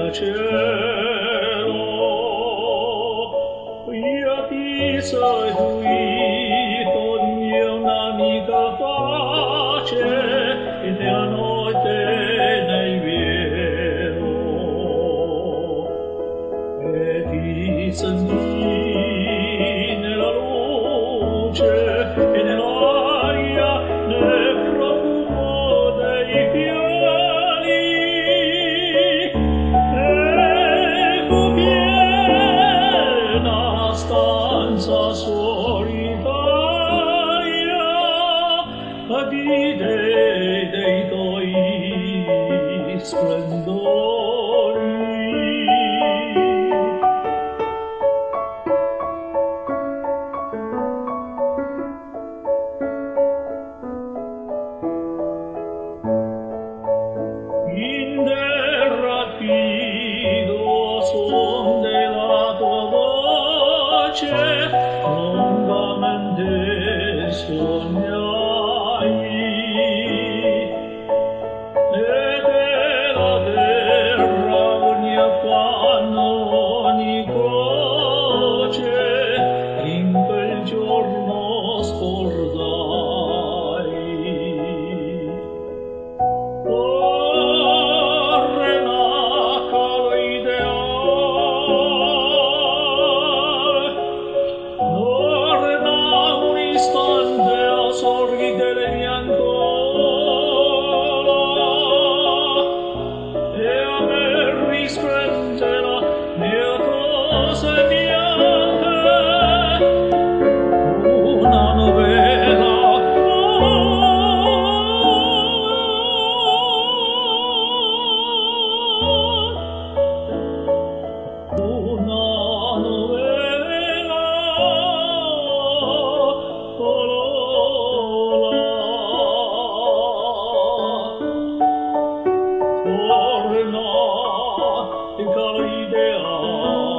cielo, io ti seguito, mia un'amica pace, e della notte nel vero, e ti sentì nella luce e nell'aria, nel profumo dei fiori, e fu piena stanza solitaria dei tuoi splendori. In terra fido son della tua voce, longamente sognai, e della terra ogni affanno, ogni croce, in quel giorno scordai. Sorridere mi ancora, e a me risplenderà mia cose bianche, una novella, una novella, torna in cara idea.